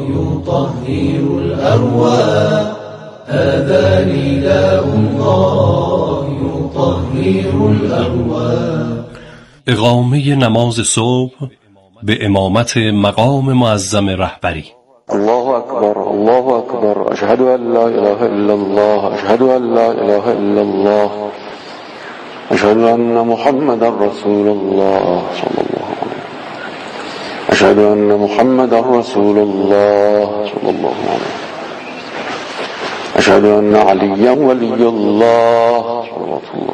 يطهر الأرواح، هذا نداء الله يطهر الأرواح. اقامه نماز صبح به امامت مقام معظم رهبری. الله أكبر الله أكبر، أشهد أن لا إله إلا الله، أشهد أن لا إله إلا الله، أشهد أن محمد رسول الله صلى الله عليه وسلم، أشهد أن محمد رسول الله صلى الله عليه وسلم، أشهد أن عليا ولي الله صلوات الله.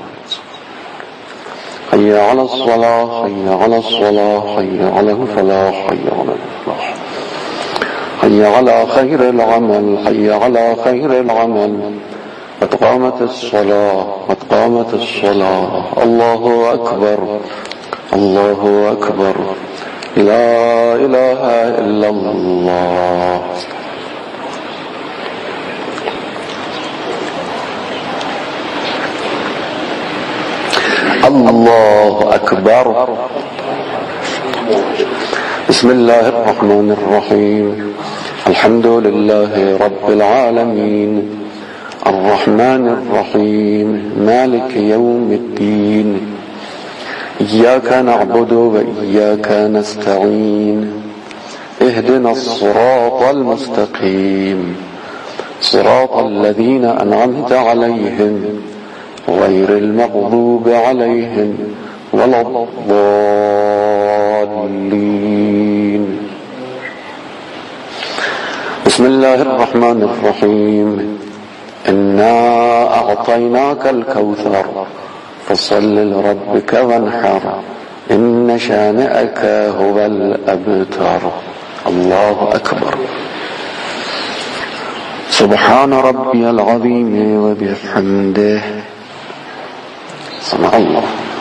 حي على الصلاة حي على الصلاة حي على الفلاح حي على الفلاح، حي على خير العمل حي على خير العمل، قد قامت الصلاة قد قامت الصلاة. الله أكبر الله أكبر، لا إله إلا الله. الله أكبر. بسم الله الرحمن الرحيم، الحمد لله رب العالمين، الرحمن الرحيم، مالك يوم الدين، إياك نعبد وإياك نستعين، اهدنا الصراط المستقيم، صراط الذين أنعمت عليهم غير المغضوب عليهم ولا الضالين. بسم الله الرحمن الرحيم، إنا أعطيناك الكوثر فصل لربك وانحر، إن شانئك هو الأبتر. الله أكبر. سبحان ربي العظيم وبحمده. سمع الله.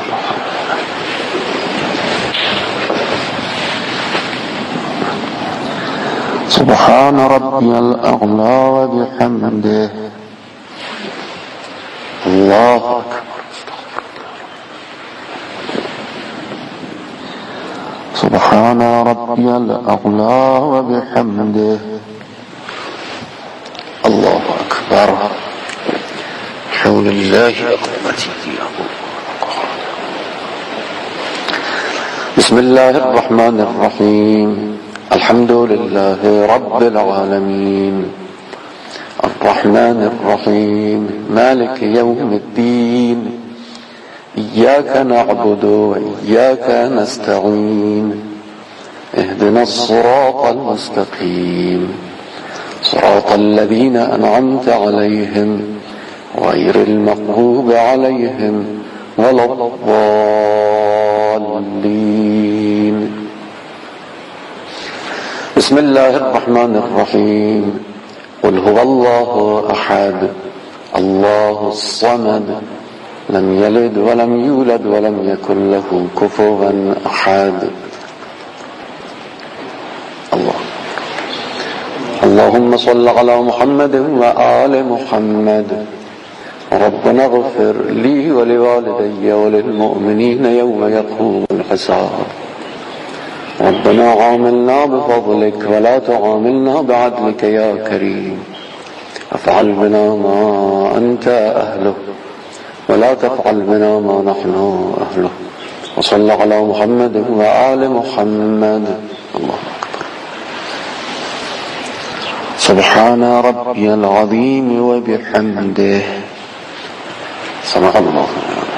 سبحان ربي الأعلى وبحمده. الله أكبر. سبحان ربي الأعلى وبحمده. الله أكبر. حول الله قوتي. بسم الله الرحمن الرحيم، الحمد لله رب العالمين، الرحمن الرحيم، مالك يوم الدين، إياك نعبد وإياك نستعين، اهدنا الصراط المستقيم، صراط الذين أنعمت عليهم غير المغضوب عليهم ولا الضالين. بسم الله الرحمن الرحيم، قل هو الله أحد الله الصمد، لم يلد ولم يولد ولم يكن له كفوا أحد. اللهم صل على محمد وآل محمد. ربنا اغفر لي ولوالدي وللمؤمنين يوم يقوم الحساب. ربنا عاملنا بفضلك ولا تعاملنا بعدلك يا كريم. افعل بنا ما أنت أهله ولا تفعل بنا ما نحن أهله. وصل على محمد وآل محمد. الله أكبر. سبحان ربي العظيم وبحمده. سمع الله.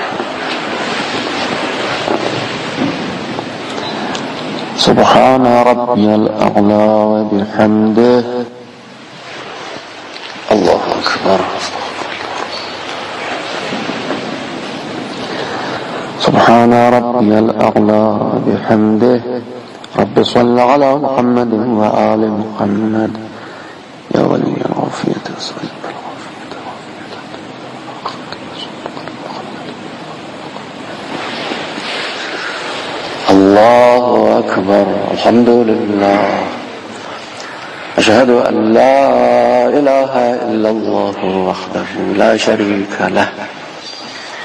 سبحان ربي الأعلى وبحمده. الله أكبر. سبحان ربي الأعلى وبحمده. رب صل على محمد وآل محمد يا ولي العافية وسلم. الله أكبر. الحمد لله. أشهد أن لا إله إلا الله وحده لا شريك له،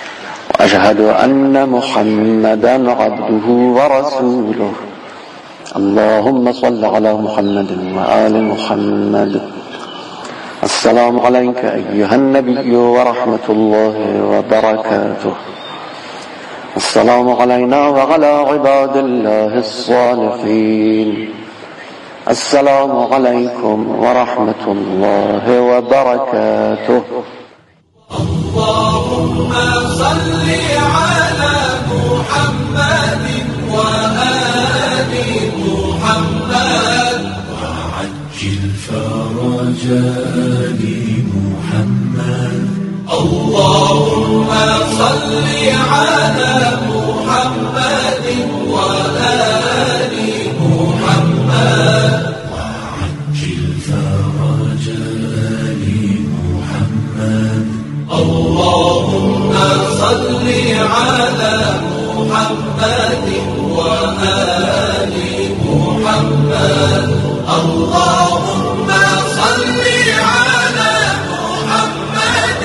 وأشهد أن محمدا عبده ورسوله. اللهم صل على محمد وآل محمد. السلام عليك أيها النبي ورحمة الله وبركاته. السلام علينا وعلى عباد الله الصالحين. السلام عليكم ورحمة الله وبركاته. اللهم صل على محمد وآل محمد وعجل فرج آل محمد. اللهم صل على محمد وآل محمد وعجل فرج آل محمد. اللهم صل على محمد وآل محمد. اللهم صل على محمد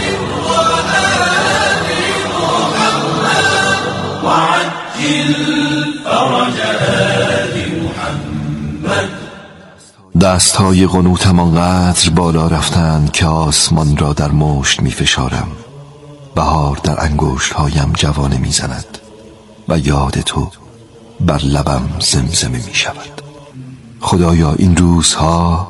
وآل محمد وعجل فرج آل محمد. دستهای قنوتم آنقدر بالا رفتند که آسمان را در مشت می فشارم. بهار در انگشت‌هایم جوانه می زند و یاد تو بر لبم زمزمه می شود. خدایا این روزها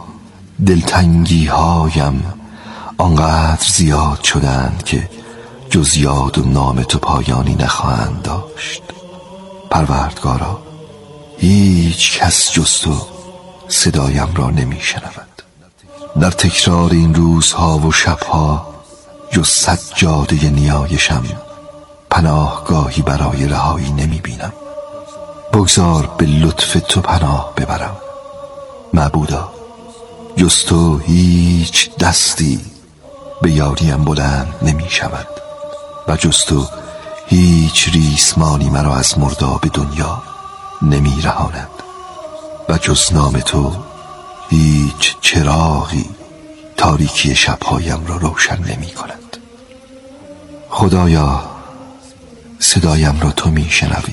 دلتنگی‌هایم آنقدر زیاد شدند که جز یاد و نام تو پایانی نخواهند داشت. پروردگارا، هیچ کس جز تو صدایم را نمی شنود. در تکرار این روزها و شبها جز سجاده نیایشم پناهگاهی برای رهایی نمی بینم. بگذار به لطف تو پناه ببرم. معبودا، جز تو هیچ دستی به یاریم بلند نمی شود و جز تو هیچ ریسمانی مرا از مرداب دنیا نمی رهاند و جز نام تو هیچ چراغی تاریکی شبهایم را روشن نمی کند. خدایا، صدایم را تو می شنوی.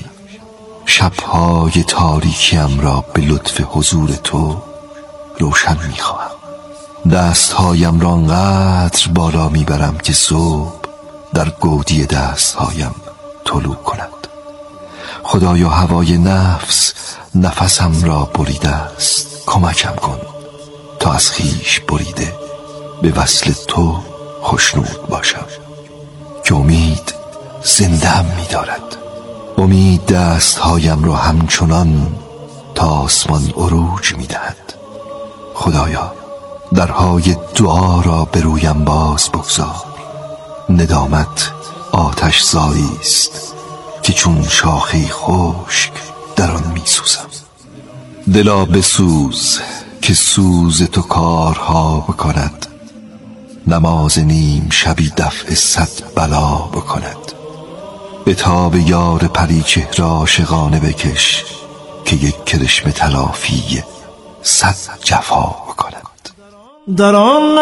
شبهای تاریکیم را به لطف حضور تو روشن می خواهم. دستهایم را انقدر بالا می برم که صبح در گودی دستهایم طلوع کند. خدایا، هوای نفس نفسم را بریده است. کمکم کن تا از خویش بریده به وصل تو خوشنود باشم که امید زنده هم می دارد. امید دستهایم را همچنان تا آسمان عروج می دهد. خدایا، درهای دعا را به رویم باز بگذار. ندامت آتش زایی است که چون شاخه خشک در آن می سوزم. دلا بسوز که سوز تو کارها بکند. نماز نیم شبی دفع 100 بلا بکند. عتاب یار پری چهره عاشقانه بکش که یک کرشمه تلافی 100 جفا بکند. در آن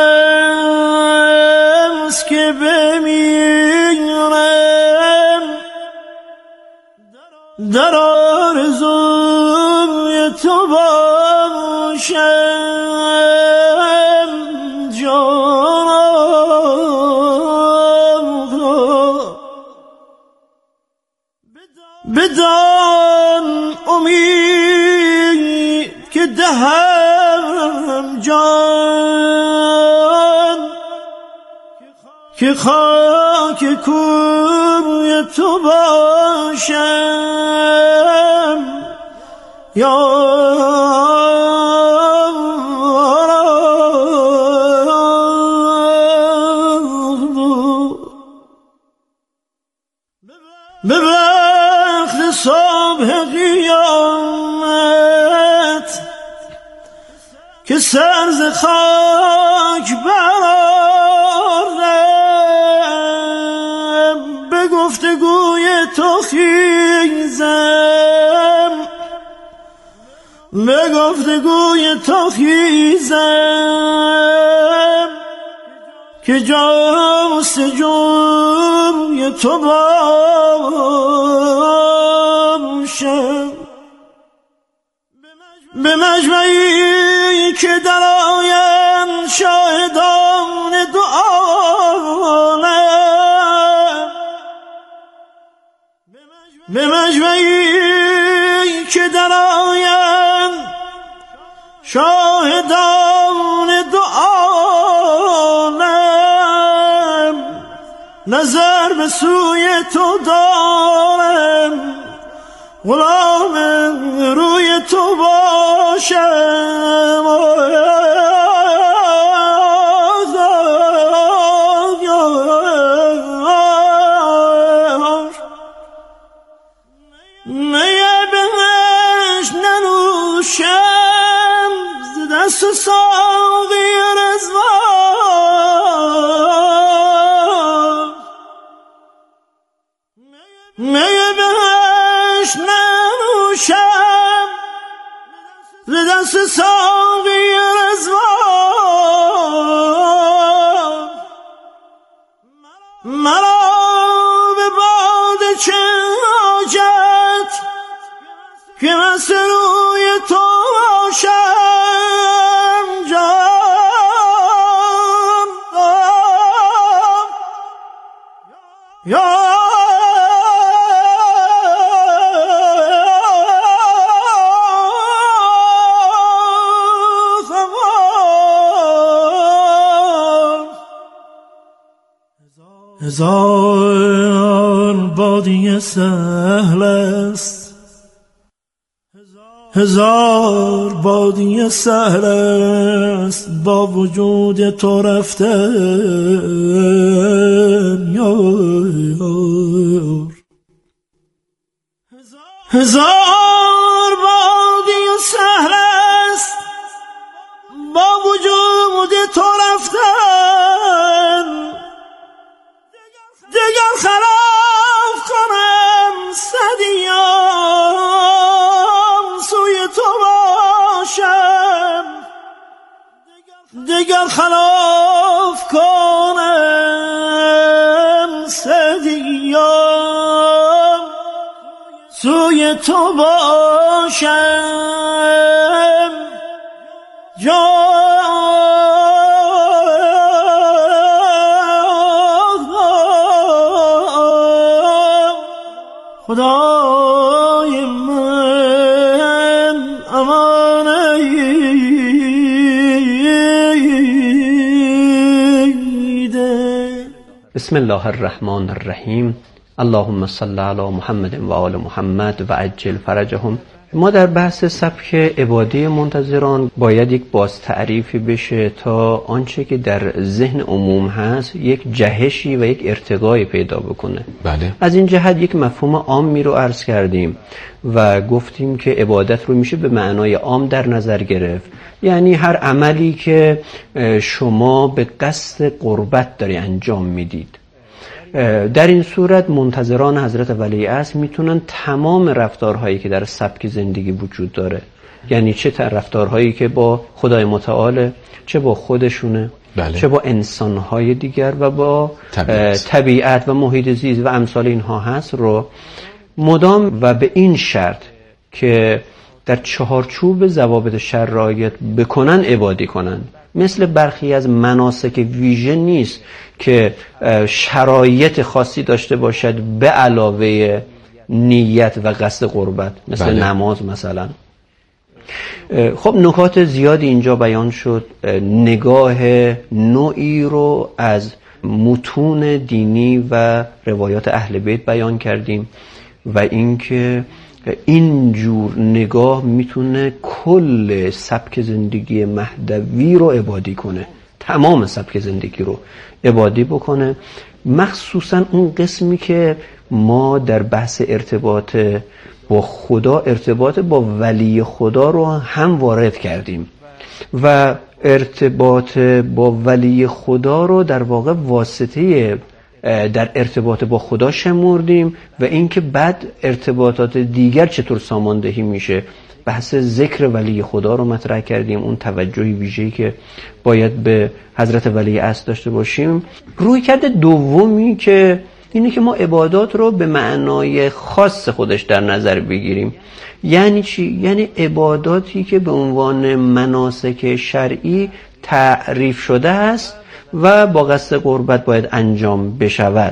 نفس که بمیرم در آرزوی تو باشم جانم. بدان امید که دهم جان که خاک کوی تو باشم یا به وقت صبح قیامت که سر ز خاک برآرم به گفتگوی تو خیزم به گفتگوی تو خیزم که جستجوی تو باشم به مجمعی که در آیند شاهدان دو عالم، به مجمعی که در آیند شاهدان دو عالم، نظر به سوی تو دارم غلام روی تو باشم. میه بهش ننوشم ز دست ساقی رضوان، میه بهش ننوشم ز دست ساقی رضوان، مرا به باده چه حاجت که مست روی تو باشم جان. یا هزار بادیه سهل است، هزار بادیه سهل است با وجود تو رفتن یار. هزار بادیه سهل است با وجود تو رفتن، دگر خلاف کنم صد ایام سوی تو باشم، دگر خلاف کنم صد ایام سوی تو باشم جان. خدای من امانیده. بسم الله الرحمن الرحیم. اللهم صل علی محمد و آل محمد و عجل فرجهم. ما در بحث سبک عبادی منتظران باید یک باز تعریفی بشه تا آنچه که در ذهن عموم هست یک جهشی و یک ارتقایی پیدا بکنه. بله. از این جهت یک مفهوم عامی رو عرض کردیم و گفتیم که عبادت رو میشه به معنای عام در نظر گرفت، یعنی هر عملی که شما به قصد قربت داری انجام میدید. در این صورت منتظران حضرت ولیعصر میتونن تمام رفتارهایی که در سبک زندگی وجود داره، یعنی چه رفتارهایی که با خدای متعال، چه با خودشونه، بله. چه با انسانهای دیگر و با طبیعت و محیط زیست و امثال اینها هست رو مدام و به این شرط که در چهارچوب ضوابط شرع رعایت بکنن عبادی کنن. مثل برخی از مناسک ویژه نیست که شرایط خاصی داشته باشد به علاوه نیت و قصد قربت، مثل بله. نماز مثلا. خب نکات زیادی اینجا بیان شد. نگاه نوعی رو از متون دینی و روایات اهل بیت بیان کردیم و اینکه این جور نگاه میتونه کل سبک زندگی مهدوی رو عبادی کنه، تمام سبک زندگی رو عبادی بکنه، مخصوصا اون قسمی که ما در بحث ارتباط با خدا، ارتباط با ولی خدا رو هم وارد کردیم و ارتباط با ولی خدا رو در واقع واسطه در ارتباط با خدا شمردیم و اینکه بعد ارتباطات دیگر چطور ساماندهی میشه. بحث ذکر ولی خدا رو مطرح کردیم، اون توجهی ویژه‌ای که باید به حضرت ولی اصل داشته باشیم. رویکرد دومی که اینه که ما عبادات رو به معنای خاص خودش در نظر بگیریم. یعنی چی؟ یعنی عباداتی که به عنوان مناسک شرعی تعریف شده است و با قصد قربت باید انجام بشود.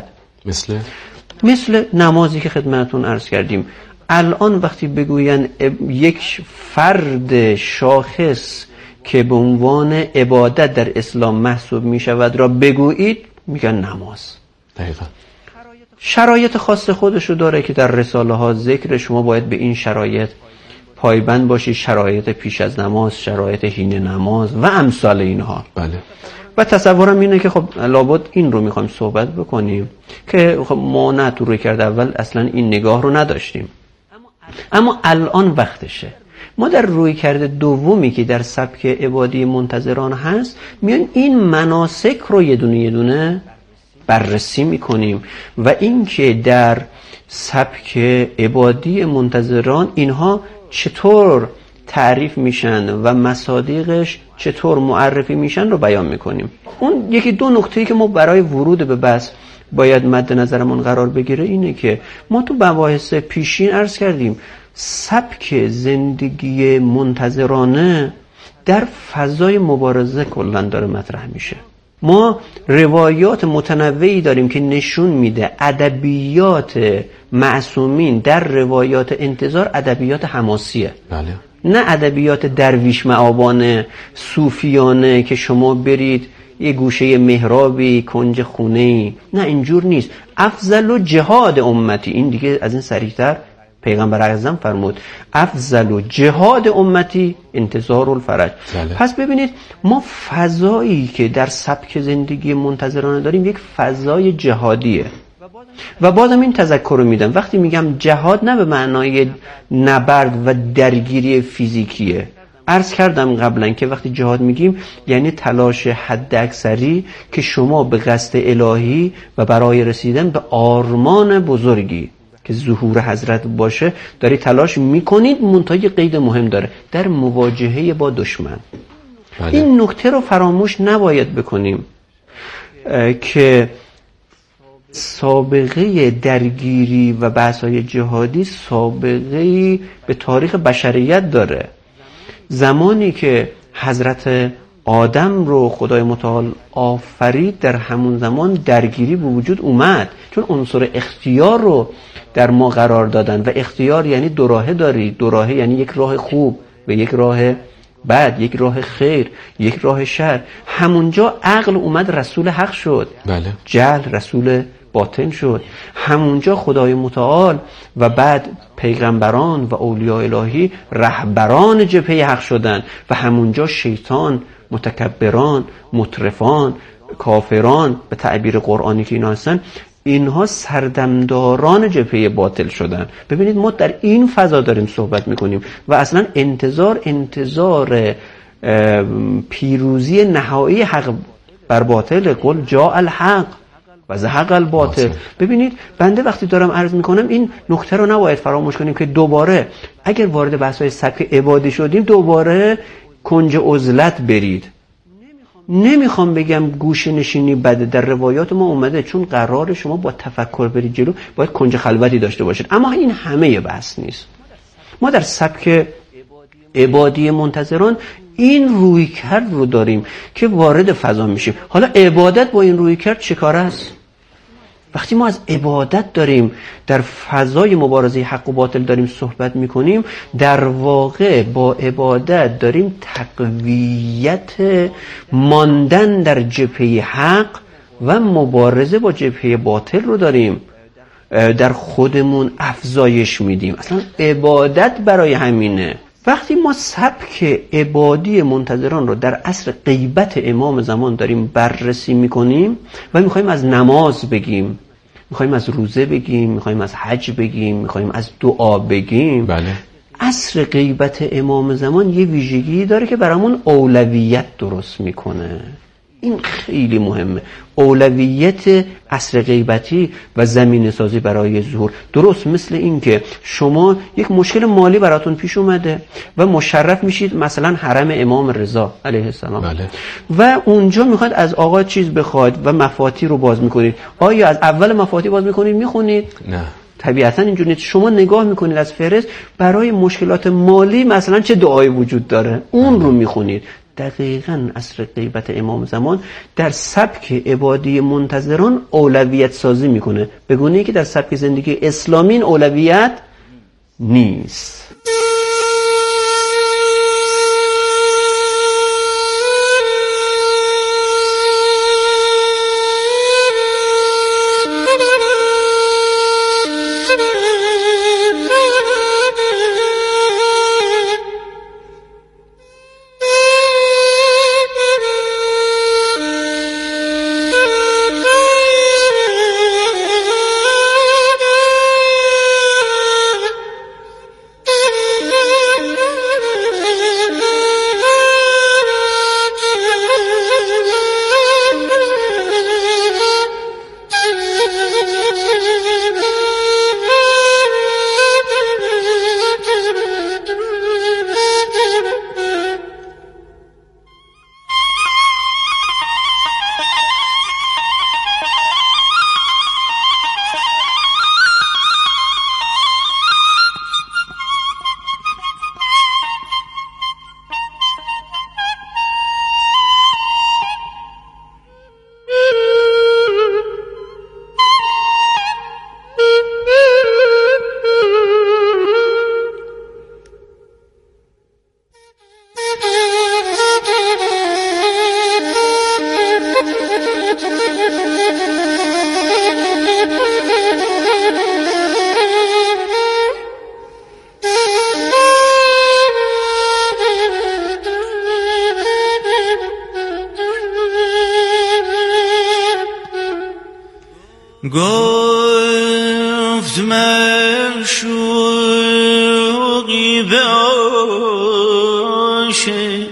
مثل نمازی که خدمتتون عرض کردیم. الان وقتی بگوین یک فرد شاخص که به عنوان عبادت در اسلام محسوب می شود را بگویید، میگن نماز. دقیقا. شرایط خاص خودشو داره که در رساله ها ذکر، شما باید به این شرایط پایبند باشید، شرایط پیش از نماز، شرایط حین نماز و امثال اینها. بله. و تصورم اینه که خب لابد این رو میخوایم صحبت بکنیم که خب ما نه تو روی کرده اول اصلا این نگاه رو نداشتیم، اما الان وقتشه. ما در روی کرده دومی که در سبک عبادی منتظران هست میان این مناسک رو یه دونه بررسی میکنیم و این که در سبک عبادی منتظران اینها چطور تعریف میشن و مصادیقش چطور معرفی میشن رو بیان میکنیم. اون یکی دو نکته‌ای که ما برای ورود به بحث باید مد نظرمون قرار بگیره اینه که ما تو مباحث پیشین عرض کردیم سبک زندگی منتظرانه در فضای مبارزه کلن داره مطرح میشه. ما روایات متنوعی داریم که نشون میده ادبیات معصومین در روایات انتظار ادبیات حماسیه. بله. نه ادبیات درویش معابانه صوفیانه که شما برید یه گوشه محرابی کنج خونه‌ای، نه اینجور نیست. افضل جهاد امتی، این دیگه از این صریح‌تر پیغمبر اعظم فرمود افضل جهاد امتی انتظار الفرج. بله. پس ببینید ما فضایی که در سبک زندگی منتظرانه داریم یک فضای جهادیه و بازم این تذکر رو میدم وقتی میگم جهاد نه به معنای نبرد و درگیری فیزیکیه. عرض کردم قبلا که وقتی جهاد میگیم یعنی تلاش حد اکثری که شما به قصد الهی و برای رسیدن به آرمان بزرگی که ظهور حضرت باشه داری تلاش میکنید. منتها یه قید مهم داره، در مواجهه با دشمن. بله. این نکته رو فراموش نباید بکنیم که سابقه درگیری و بحث‌های جهادی سابقه به تاریخ بشریت داره. زمانی که حضرت آدم رو خدای متعال آفرید در همون زمان درگیری به وجود اومد، چون عنصر اختیار رو در ما قرار دادن و اختیار یعنی دو راهه داری. دو راهه یعنی یک راه خوب و یک راه بد، یک راه خیر، یک راه شر. همونجا عقل اومد رسول حق شد. بله. جهل رسول باطن شد. همونجا خدای متعال و بعد پیغمبران و اولیاء الهی رهبران جبهه حق شدن و همونجا شیطان، متکبران، مطرفان، کافران به تعبیر قرآنی که اینا هستن، اینها سردمداران جبهه باطل شدن. ببینید ما در این فضا داریم صحبت میکنیم و اصلا انتظار پیروزی نهایی حق بر باطل. قل جاء الحق و زهق الباطل. ببینید بنده وقتی دارم عرض میکنم این نکته رو نباید فراموش کنیم که دوباره اگر وارد بحث‌های سبک عبادی شدیم دوباره کنج عزلت برید. نمیخوام بگم گوشه نشینی بده، در روایات ما اومده چون قرار شما با تفکر برید جلو باید کنج خلوتی داشته باشید، اما این همه بحث نیست. ما در سبک عبادی منتظران این رویکرد رو داریم که وارد فضا میشیم. حالا عبادت با این رویکرد چه کار است؟ وقتی ما از عبادت داریم در فضای مبارزه حق و باطل داریم صحبت میکنیم، در واقع با عبادت داریم تقویت ماندن در جبهه حق و مبارزه با جبهه باطل رو داریم در خودمون افزایش میدیم. اصلا عبادت برای همینه. وقتی ما سبک عبادی منتظران رو در عصر غیبت امام زمان داریم بررسی میکنیم و میخوایم از نماز بگیم، میخوایم از روزه بگیم، میخوایم از حج بگیم، میخوایم از دعا بگیم، بله. عصر غیبت امام زمان یه ویژگی داره که برامون اولویت درست میکنه. این خیلی مهمه. اولویت عصر غیبتی و زمینه سازی برای ظهور. درست مثل این که شما یک مشکل مالی براتون پیش اومده و مشرف میشید مثلا حرم امام رضا علیه السلام، بله. و اونجا میخواد از آقا چیز بخواد و مفاتیح رو باز میکنید. آیا از اول مفاتیح باز میکنید میخونید؟ نه، طبیعتا اینجوری نیست. شما نگاه میکنید از فهرست برای مشکلات مالی مثلا چه دعایی وجود داره، اون رو میخونید. دقیقاً عصر غیبت امام زمان در سبک عبادی منتظران اولویت سازی میکنه، به گونه‌ای که در سبک زندگی اسلامی این اولویت نیست. گفت من شوقی به عاشق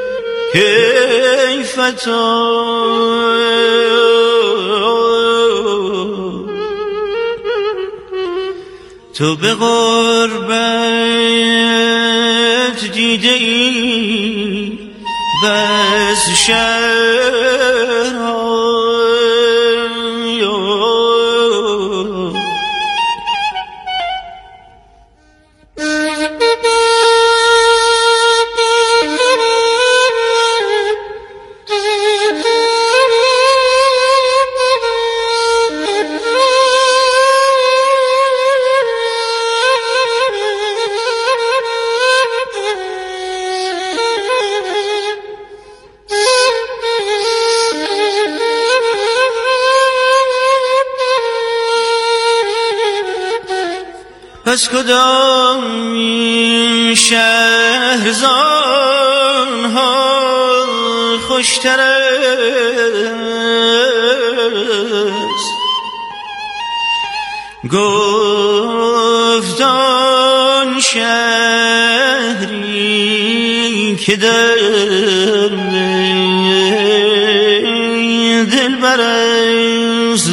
کیفتا تو به غربت دیده ای بس شهرها پس کدام این شهرزانها خوشتر است؟ گفت آن شهری که در دل برست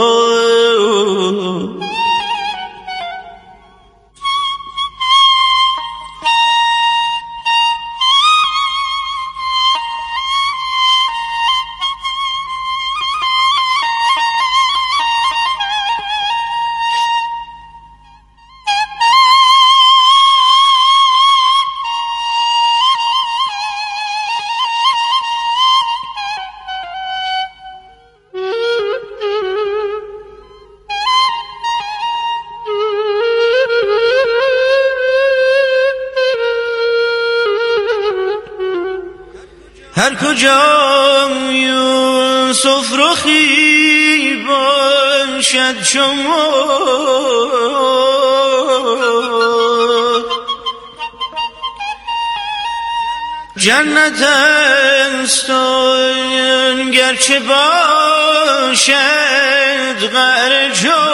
هر کجا یوسف رخی باشد شما جنت است گرچه باشد غر جو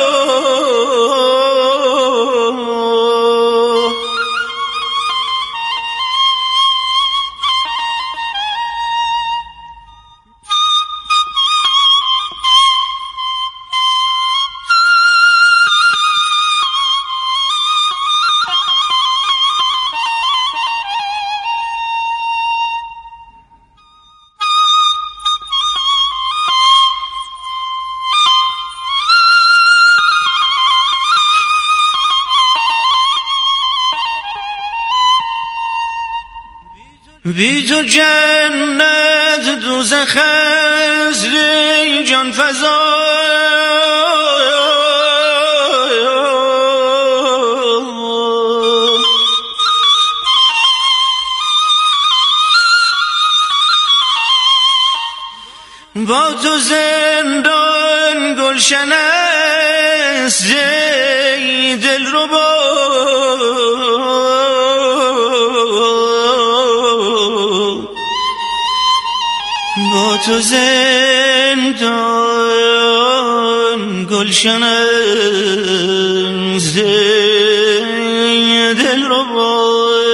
بی تو جنت دوزخ است ای جان فزا. با تو زندان گلشن است ای دلربا. با تو زندان گلشن است ای دلربا.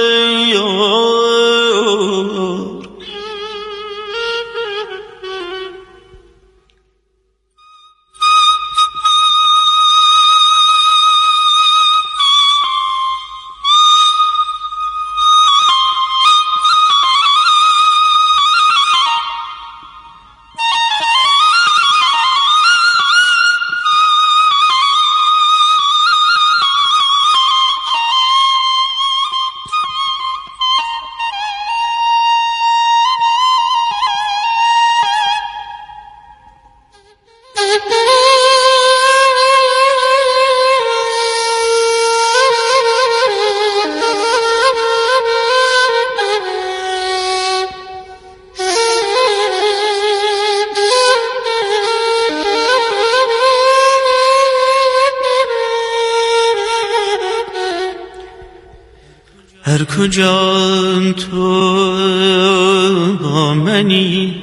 هر کجا تو با منی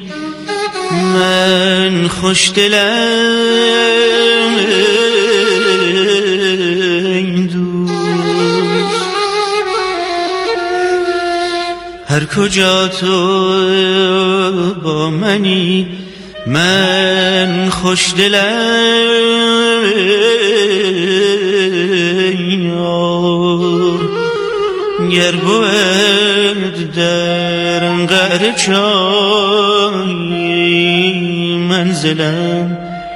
من خوشدلم ای دوست. هر کجا تو با منی من خوشدلم ای یار. گر بود در قعر چای منزلم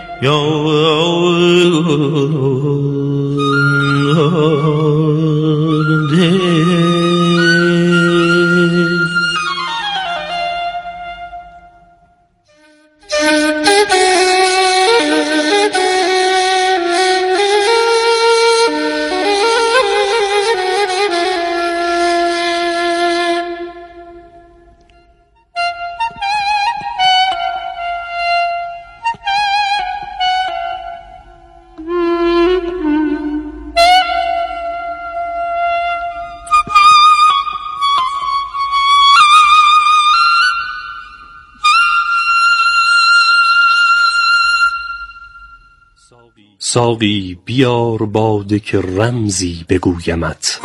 ساقی بیار باده که رمزی بگویمت.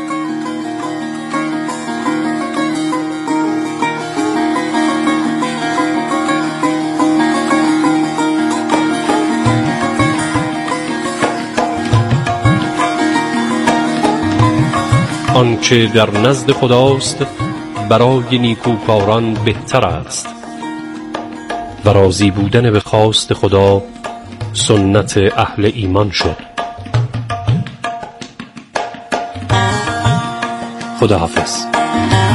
آنچه در نزد خداست برای نیکوکاران بهتر است و راضی بودن به خواست خدا سنت اهل ایمان شد. خداحافظ.